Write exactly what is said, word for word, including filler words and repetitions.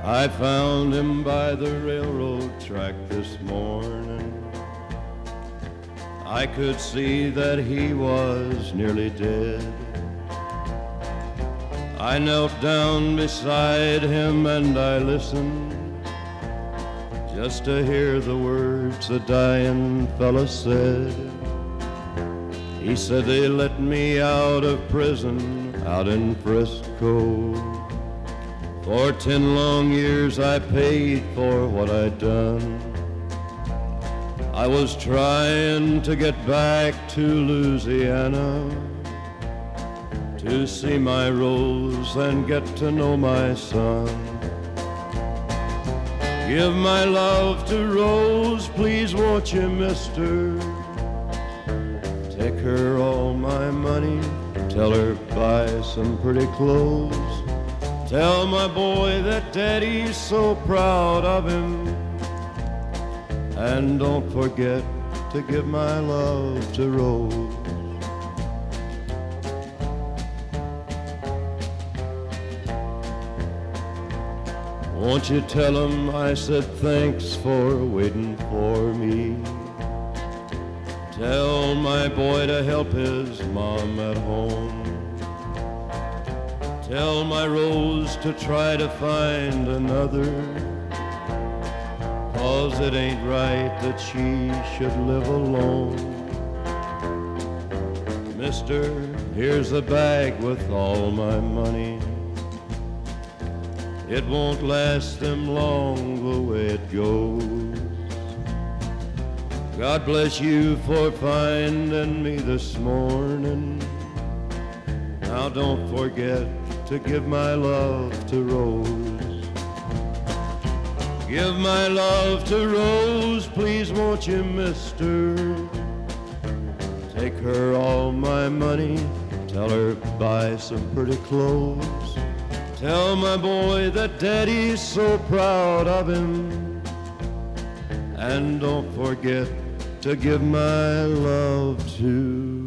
I found him by the railroad track this morning. I could see that he was nearly dead. I knelt down beside him and I listened just to hear the words the dying fella said. He said, they let me out of prison out in Frisco. For ten long years I paid for what I'd done. I was trying to get back to Louisiana to see my Rose and get to know my son. Give my love to Rose, please won't you, mister? Take her all my money, tell her buy some pretty clothes. Tell my boy that Daddy's so proud of him. And don't forget to give my love to Rose. Won't you tell him I said thanks for waiting for me? Tell my boy to help his mom at home. Tell my Rose to try to find another, 'cause it ain't right that she should live alone. Mister, here's a bag with all my money. It won't last them long the way it goes. God bless you for finding me this morning. Now don't forget to give my love to Rose. Give my love to Rose, please won't you, mister? Take her all my money, tell her buy some pretty clothes. Tell my boy that Daddy's so proud of him. And don't forget to give my love to